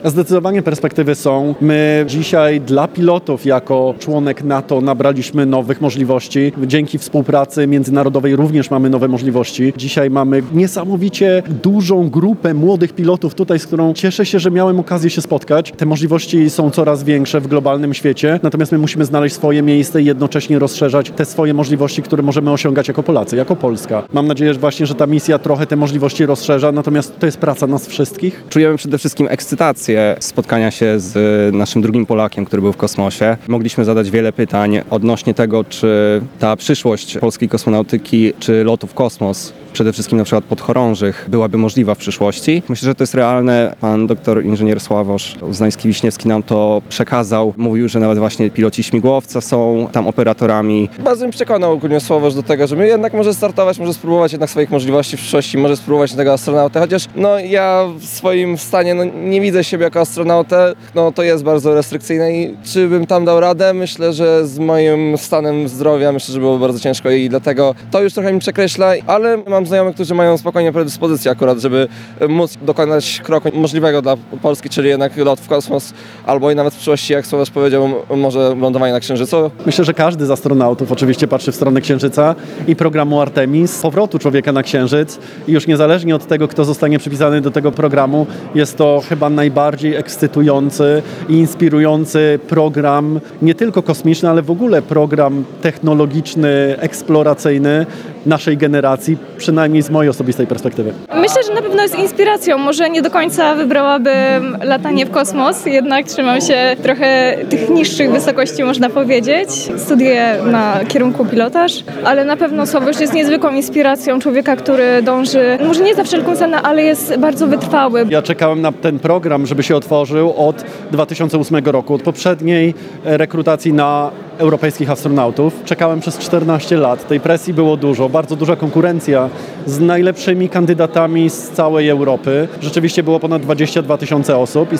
Zdecydowanie perspektywy są. My dzisiaj dla pilotów jako członek NATO nabraliśmy nowych możliwości. Dzięki współpracy międzynarodowej również mamy nowe możliwości. Dzisiaj mamy niesamowicie dużą grupę młodych pilotów tutaj, z którą cieszę się, że miałem okazję się spotkać. Te możliwości są coraz większe w globalnym świecie, natomiast my musimy znaleźć swoje miejsce i jednocześnie rozszerzać te swoje możliwości, które możemy osiągać jako Polacy, jako Polska. Mam nadzieję, że właśnie, że ta misja trochę te możliwości rozszerza, natomiast to jest praca nas wszystkich. Czujemy przede wszystkim ekscytację spotkania się z naszym drugim Polakiem, który był w kosmosie. Mogliśmy zadać wiele pytań odnośnie tego, czy ta przyszłość polskiej kosmonautyki, czy lotu w kosmos, przede wszystkim na przykład podchorążych, byłaby możliwa w przyszłości. Myślę, że to jest realne. Pan doktor inżynier Sławosz Uznański-Wiśniewski nam to przekazał. Mówił, że nawet właśnie piloci śmigłowca są tam operatorami. Bardzo mi przekonał ogólnie Sławosz do tego, że my jednak może startować, może spróbować jednak swoich możliwości w przyszłości, może spróbować tego astronauta, chociaż ja w swoim stanie nie widzę siebie jako astronautę, to jest bardzo restrykcyjne i czy bym tam dał radę? Myślę, że z moim stanem zdrowia myślę, że byłoby bardzo ciężko i dlatego to już trochę mi przekreśla, ale mam znajomych, którzy mają spokojnie predyspozycję akurat, żeby móc dokonać kroku możliwego dla Polski, czyli jednak lot w kosmos, albo i nawet w przyszłości, jak Sławosz powiedział, może lądowanie na Księżycu. Myślę, że każdy z astronautów oczywiście patrzy w stronę Księżyca i programu Artemis, powrotu człowieka na Księżyc i już niezależnie od tego, kto zostanie przypisany do tego programu, jest to chyba najbardziej ekscytujący i inspirujący program, nie tylko kosmiczny, ale w ogóle program technologiczny, eksploracyjny naszej generacji, przynajmniej z mojej osobistej perspektywy. Myślę, że na pewno jest inspiracją. Może nie do końca wybrałabym latanie w kosmos, jednak trzymam się trochę tych niższych wysokości, można powiedzieć. Studiuję na kierunku pilotaż, ale na pewno Sławosz jest niezwykłą inspiracją człowieka, który dąży, może nie za wszelką cenę, ale jest bardzo wytrwały. Ja czekałem na ten program, żeby się otworzył od 2008 roku, od poprzedniej rekrutacji na europejskich astronautów. Czekałem przez 14 lat. Tej presji było dużo, bardzo duża konkurencja z najlepszymi kandydatami z całej Europy. Rzeczywiście było ponad 22 000 osób i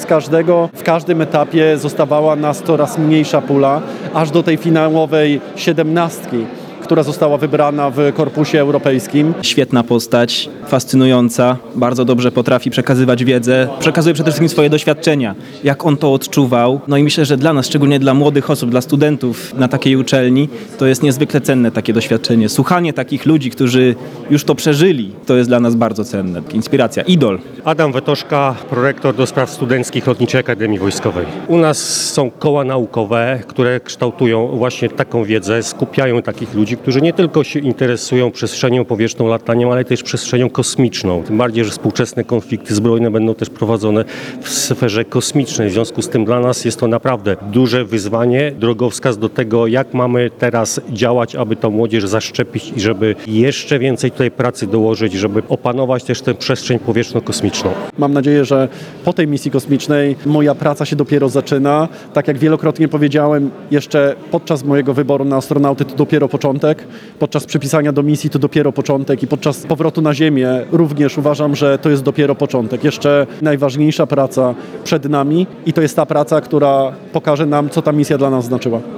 w każdym etapie zostawała nas coraz mniejsza pula, aż do tej finałowej 17, która została wybrana w korpusie europejskim. Świetna postać, fascynująca, bardzo dobrze potrafi przekazywać wiedzę, przekazuje przede wszystkim swoje doświadczenia, jak on to odczuwał. I myślę, że dla nas, szczególnie dla młodych osób, dla studentów na takiej uczelni, to jest niezwykle cenne takie doświadczenie. Słuchanie takich ludzi, którzy już to przeżyli, to jest dla nas bardzo cenne. Inspiracja, idol. Adam Wetoszka, prorektor do spraw studenckich Lotniczej Akademii Wojskowej. U nas są koła naukowe, które kształtują właśnie taką wiedzę, skupiają takich ludzi, którzy nie tylko się interesują przestrzenią powietrzną, lataniem, ale też przestrzenią kosmiczną. Tym bardziej, że współczesne konflikty zbrojne będą też prowadzone w sferze kosmicznej. W związku z tym dla nas jest to naprawdę duże wyzwanie, drogowskaz do tego, jak mamy teraz działać, aby tą młodzież zaszczepić i żeby jeszcze więcej tutaj pracy dołożyć, żeby opanować też tę przestrzeń powietrzno-kosmiczną. Mam nadzieję, że po tej misji kosmicznej moja praca się dopiero zaczyna. Tak jak wielokrotnie powiedziałem, jeszcze podczas mojego wyboru na astronauty to dopiero początek. Podczas przypisania do misji to dopiero początek i podczas powrotu na Ziemię również uważam, że to jest dopiero początek. Jeszcze najważniejsza praca przed nami i to jest ta praca, która pokaże nam, co ta misja dla nas znaczyła.